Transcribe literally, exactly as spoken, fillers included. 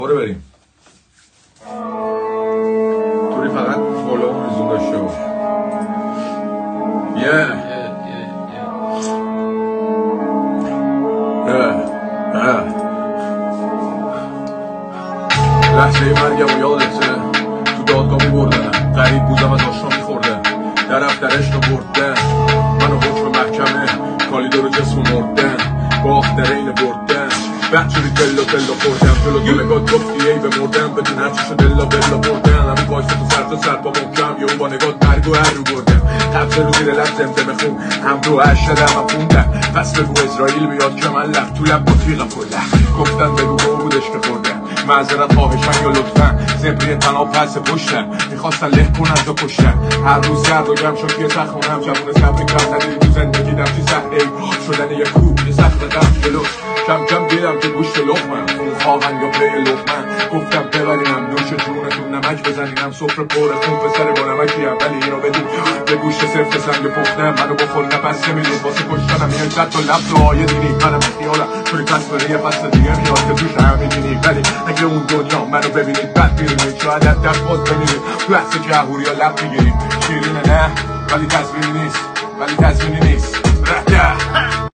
برو بریم توری فقط فولو میزون داشته باش. یه لحظه مرگم و یادته تو دادگاه میبردن، غریب بودم از آشنا میخوردن، در افترش رو بردن منو حکم محکمه کالیدو رو جسم مردن باخت در این بردن بچه بی دلا دلا خوردم جلو دلگات گفتی ای بمردم بدون هرچیشو دلا بلا بردن همین بایسته تو سر تا سر پا محکم یه با نگات مرگ و هر رو بردم قبض رو زیر لب زمزمه خون هم رو هر شدم هم خوندم پس بگو اسرائیل بیاد که من لب تو لب با تیغم کلم گفتن بگو گو بودش که خوردم معذرت خواهشن یا لطفا زبری تنها پس پشتم میخواستن له کنن تا کشتم هر روز سرد و گم شد که تخونم جوون صبر کم نداری تو زندگی دم چی صحنه شدن یک کوب یه سخت قم جلو کم کم دیدم که گوشت لقمم خون خواهن یا پی لقمم گفتم ببرینم نوش جونتون نمک بزنینم سفره پر خون پسر با نمکی هم ولی اینو بدون به گوشت سفت سنگ پختم منو بخور نفس نمیدون واسه کشتنم یه صد تا لب دعای دینی منم خیالم توی پس بره یه فصل دیگه میاد که توش هم میبینی ولی اگه اون دنیا منو ببینید بد میرینید شاید از دست باز بمیرید تو حس که اهوری ها لب میگیرید شیرینه نه ولی تصویری نیست ولی تصویری نیست رده